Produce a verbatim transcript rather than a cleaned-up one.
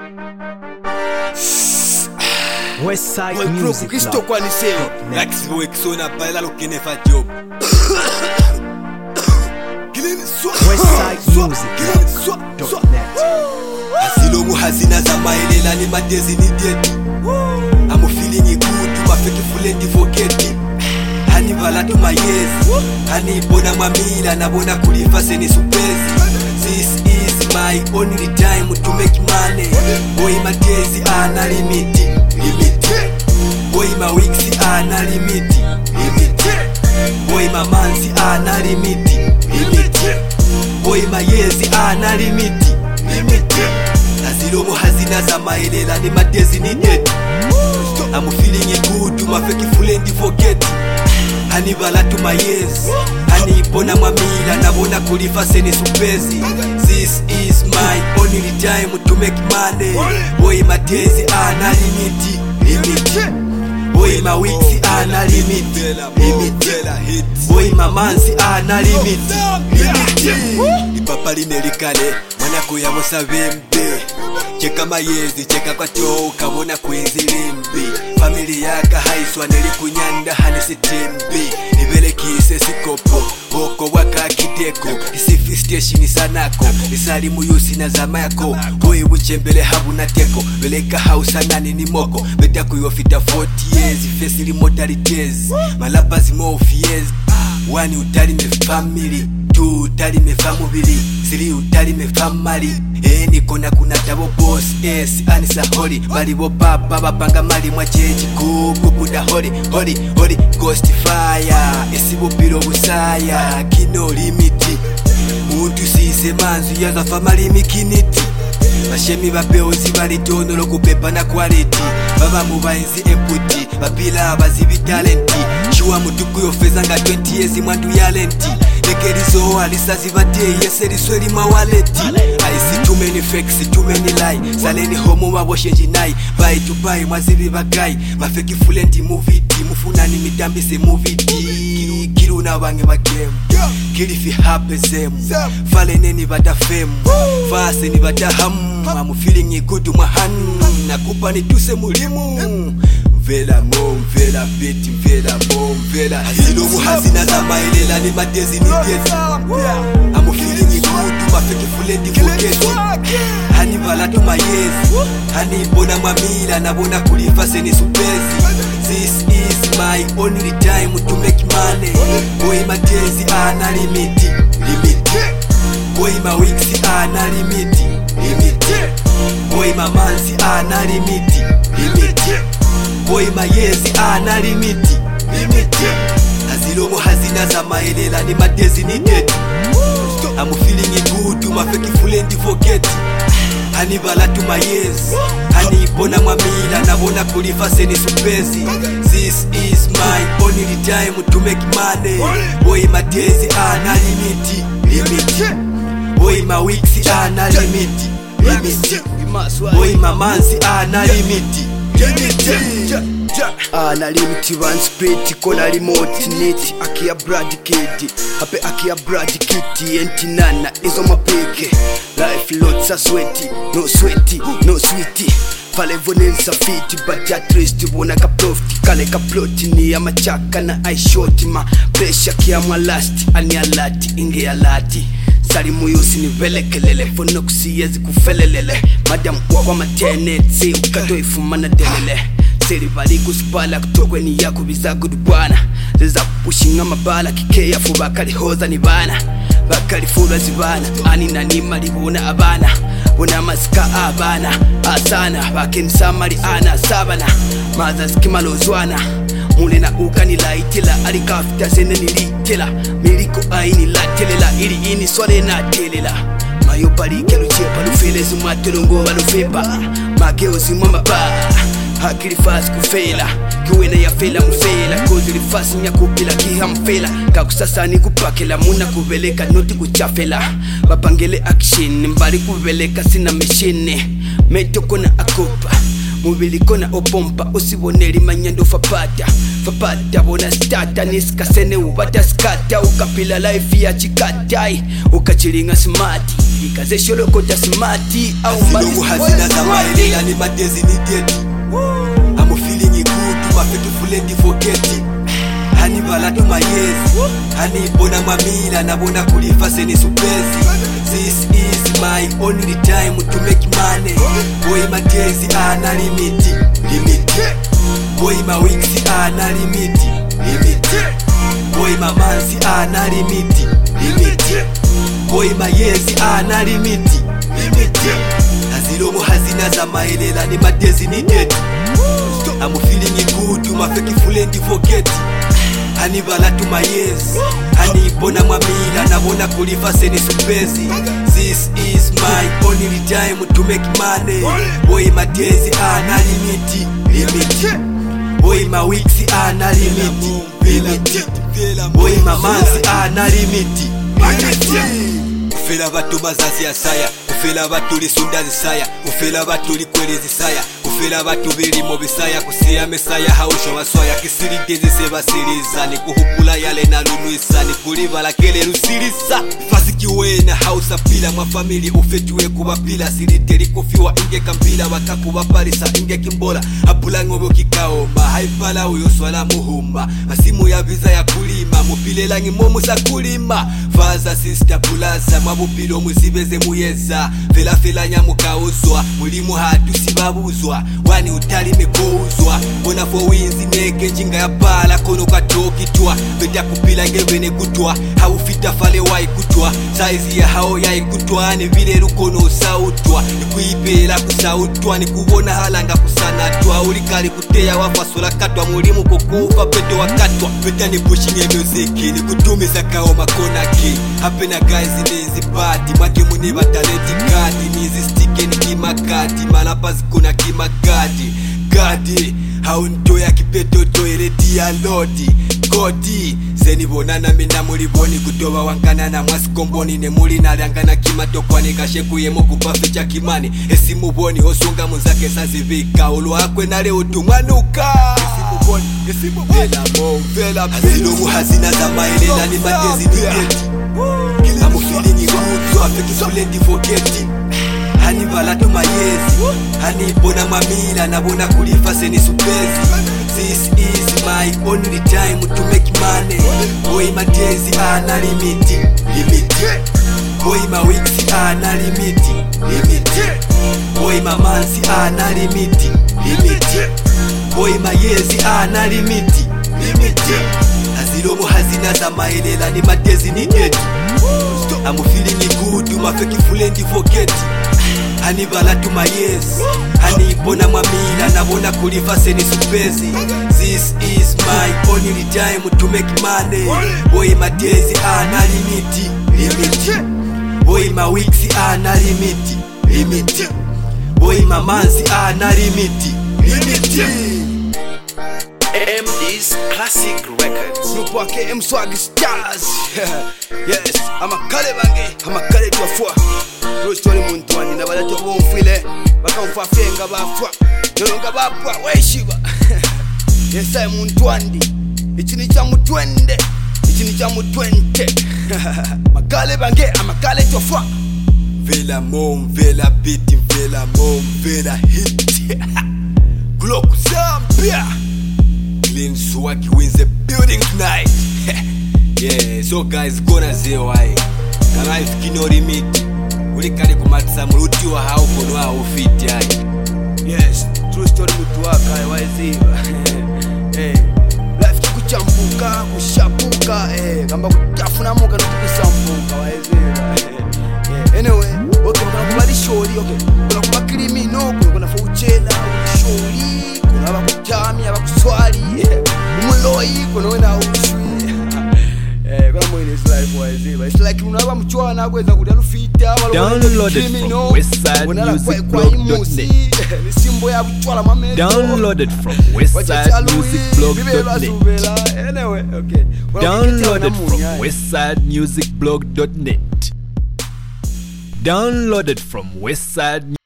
Westside Music Club. Cristo kwa niseo Lax voe kisona baila lo kene fa job. Westside Music Club. Asilo mu hazina za maelela ni madezi ni dead. I'm feeling good, my fake full and forget. Hani vala to my years. Hani bona mamila na bona kulifa seni supezi. This is my only time to make money. Boy my days are not limited. Limited. Boy my weeks are not limited. Limited. Boy my months are not limited. Limited. Boy my years are not limited. Limited. Azilo mu hazina za maelela ni madezi ni dead. I'm feeling good, my fake full and forget. Hani vala to my years. Hani bona mamila na bona kulifa seni supezi. This is my only time to make money. Boy my days are not limited. Limited. Boy my weeks are not limited. Limited. Boy my months are not limited. Limited. Ipapa limelikane mwana kuyamo savembe. Cheka mayezi, cheka kwa cho ukabona kwenzi limbi. Family yaka haiswa neli kunyanda hane sitembi. Nivele kise sikopo, woko waka kiteko. Isifi station sanako, isali muyusi na zamayako. Boy uchembele habu na teko, veleka hausa nani ni moko. Beta kuyofita forty years, face immortalities. Malapazi mo of years. One utali me family, two utali me family, three utali me family. Eni kona kuna tabo boss S anisa hori bali bo papa bapanga mali mwa chechi kuku kuda hori hori hori ghost fire esibo piro busaya kino limiti muntu sise manzu yaza family mikiniti bashemi bapeozi bali tono lokupepa na quality baba mubainzi emputi babila abazibi talenti chiwa mutuku yofeza nga twenty years mwandu yalenti nekerizo alisazi bate yeseri sweli mawaleti. I see too many fakes, too many lie. Saleni homo waboshe jinai. Buy to buy, mwazibi bagai. Mafeki fulenti movie ti. Mufunani mitambi se movie ti. Kiru na wange bagemu. Kilifi hape zemu. Fale neni bata femu. Fase ni bata hamu. I'm feeling good mahanu. Nakupa ni tuse mulimu. Mvela mo, mvela beti, mvela mo, mvela. Hazilo mu hazina za maelela ni madezi ni dezi. I'm feeling good, my fake full and forget. Hani vala to my years. Hani bona mamila na bona kulifa seni supezi. This is my only time to make money. Boy my days are not limited. Limited. Boy my weeks are not limited. Limited. Boy my months are not limited. Limited. Boy my years are not limited. Limited. Azilo mu hazina za maelela ni madezi ni dead. I'm feeling good, my fake full and forget. Hani vala to my years. Hani bona mamila na bona kulifa seni supezi. This is my only time to make money. Boy my days are not limited. Limited. Boy my weeks are not limited. Limited. Boy my months are not limited. Limited. Ah, na limiti one split kona remote net akia brad kid hape akia brad kitty enti nana izo mapeke life lots of sweaty no sweaty no sweetie pale vonensa fiti but at least bona ka profit kale ka plot ni ya machaka na I shot ma pressure kia mwa last ani alati inge alati sali muyusi ni velekelele fono kusiyezi kufelelele madam kwa matenet si ukato ifumana delele seri bali kusipala kutokwe ni yako bizagu dubwana zeza pushinga mabala kikeya fu bakali hoza ni bana bakali fulwa zibana ani na nima libuna abana bona masika abana asana bakeni samari ana sabana maza skimalo zwana mulena ukani laitila alikafita sene nilitila miliko aini latelela ili ini swale na telela mayo palike luchepa lufelezi matelongo balufepa makeo zimama pa hakili fast kufela kiwena ya fela mfela kozi li fast nyakupila kiha mfela kakusasa ni kupakela muna kubeleka noti kuchafela bapangele action mbali kubeleka sina machine meto kona akopa mubili kona opompa usiboneli manyendo fapata fapata bona stata niskasene ubata skata ukapila life ya chikatai ukachilinga smart ikaze sholokota smart au mbali hazina za maelela ni madezi ni dead I'm feeling good my faithful and forget hani balatu mayezi hani bona mamila na bona kulifa seni supezi. This is my only time to make money. Boy my days are na limit limit boy my weeks are na limit limit boy my months are na limit limit boy my years are na limit limit hazilomo hazina za maelela ni madezi ni dead I'm feeling good my faithful and forget hani balatu mayezi hani bona mwamila na bona kulifa seni supezi. This is my only time to make money. Boy my days are na limit limit boy my weeks are na limit limit boy my months are na limit limit. Ufela batu mazazi ya saya ufela batu lisunda zisaya ufela batu likwelezi saya ufela batu bilimo bisaya kusiya mesaya hausho waswaya kisirigezi sebasiriza ni kuhukula yale na lunuisa ni kulivala kele rusirisa fasiki wena hausa pila mwa famili ufetuwe kuba pila siriteri kufiwa inge kambila wakakuba parisa inge kimbola hapula ngobo kikaoma haipala uyo swala muhumba masimu ya visa ya kulima mupilela ngimomu sa kulima faza sister pulaza mabupilo muzibeze muyeza fela fela nyamukauzwa mulimu hatu sibabuzwa wani utalime kouzwa bona fo winzi neke njinga ya pala kono katoki twa beta kupila ngevene kutwa haufita fale wai kutwa saizi ya hao yai kutwa ni vile rukono sautwa ni kuipela kusautwa ni kubona halanga kusana twa ulikali kuteya wafasola katwa mulimu kukufa peto wakatwa beta ni pushing music ni kutumiza kao makonaki hapena guys nezi party make muniba talenti kadi nizi stike ni kimakati malapa zikuna kimakadi gadi haunto ya kipeto toile dia lodi godi zeni bonana mina muliboni kutoba wankana mwasikomboni ne muli nalyangana kimatokwane kasheku yemo kupaficha kimani esimu boni osunga muzake sazivika ulu akwe nale utumwanuka esimu boni esimu boni vela mo vela hazilomu hazina za maelela ni madezi ni geti I'm feeling good so I faithful and forget hani balatu mayezi hani bona mamila na bona kulifa seni supezi. This is my only time to make money. Boy my days are na limit limit boy my weeks are na limit limit boy my months are na limit limit boy my years are na limit limit hazilomo hazina za maelela ni madezi ni dead I'm feeling good my faithful and forget hani balatu mayezi hani bona mwamila na bona kulifa seni supezi. This is my only time to make money. Boy my days are na limit limit boy my weeks are na limit limit boy my months are na limit limit. M D's Classic Records. Grupo wake M Swag Stars. Yes, amakale bange, amakale twafwa. True story muntu wani na balatu bomfile. Bakamfa fenga bafwa. Dolonga bapwa weishiba. Yes, I muntu wandi. Ichi ni cha mutwende. Ichi ni cha mutwente. Makale bange, amakale twafwa. Vela mom, vela beat, vela mom, vela hit. Glock Zambia. Clean swag wins the building tonight. Yeah, so guys gonna say why. Kana ifikino limit. Ulikali kumatsa mruti wa hao kono hao fit yai. Yes, true story mtu waka waiziba. Eh, life kuchambuka, kushapuka, eh, kamba kutafuna muka na kusambuka waiziba. Eh, anyway, okay, kuna kubali shori, okay. Kuna kuba criminal, kuna kuna fauchela, shori, kuna abakutami, abakuswali, umuloi, kuna wena ushwi. Eh, kuna mwini is life waiziba. It's like unaba mchwana kweza kutalufita, downloaded from westside music blog dot net. Downloaded from westside music blog dot net. Anyway, okay. Downloaded from westside music blog dot net. Downloaded from westside